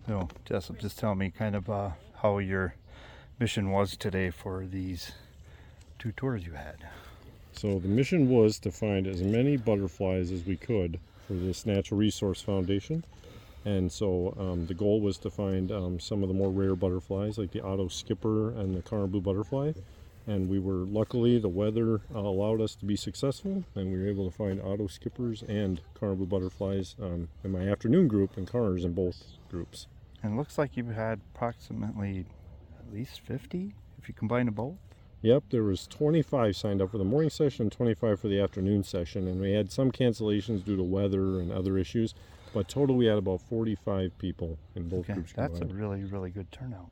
So, Jessup, just tell me kind of how your mission was today for these 2 tours you had. So the mission was to find as many butterflies as we could for this Natural Resource Foundation. And so the goal was to find some of the more rare butterflies like the Otto skipper and the caribou butterfly. And we were, luckily, the weather allowed us to be successful, and we were able to find Otto skippers and caribou butterflies in my afternoon group and Connors in both groups. And it looks like you had approximately at least 50 if you combine them both. Yep, there was 25 signed up for the morning session and 25 for the afternoon session, and we had some cancellations due to weather and other issues, but total we had about 45 people in both groups combined. That's a really, really good turnout.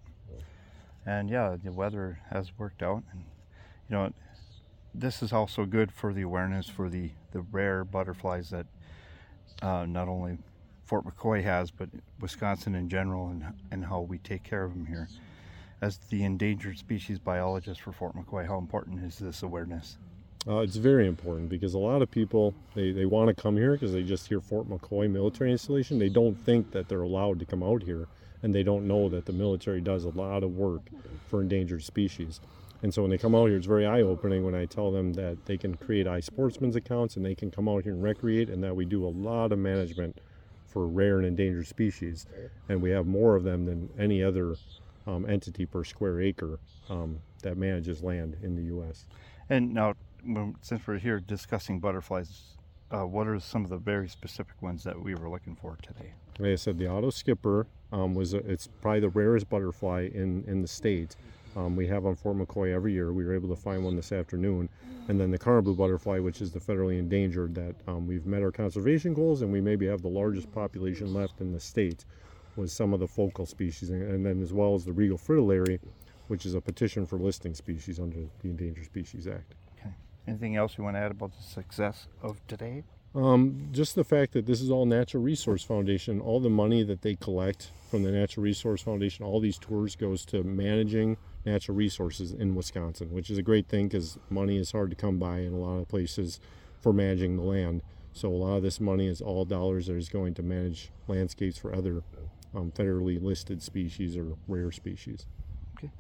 And yeah, the weather has worked out, and you know, this is also good for the awareness for the rare butterflies that not only Fort McCoy has, but Wisconsin in general, and how we take care of them here. As the endangered species biologist for Fort McCoy, how important is this awareness? It's very important because a lot of people, they want to come here because they just hear Fort McCoy military installation. They don't think that they're allowed to come out here, and they don't know that the military does a lot of work for endangered species. And so when they come out here, it's very eye-opening when I tell them that they can create iSportsman's accounts and they can come out here and recreate, and that we do a lot of management for rare and endangered species. And we have more of them than any other entity per square acre that manages land in the U.S. And now, since we're here discussing butterflies, what are some of the very specific ones that we were looking for today? Like I said, the Otto skipper it's probably the rarest butterfly in the state. We have on Fort McCoy every year. We were able to find one this afternoon. And then the caribou butterfly, which is the federally endangered, that we've met our conservation goals, and we maybe have the largest population left in the state, was some of the focal species. And then as well as the regal fritillary, which is a petition for listing species under the Endangered Species Act. Okay. Anything else you want to add about the success of today? Just the fact that this is all Natural Resource Foundation, all the money that they collect from the Natural Resource Foundation, all these tours goes to managing natural resources in Wisconsin, which is a great thing because money is hard to come by in a lot of places for managing the land. So a lot of this money is all dollars that is going to manage landscapes for other federally listed species or rare species.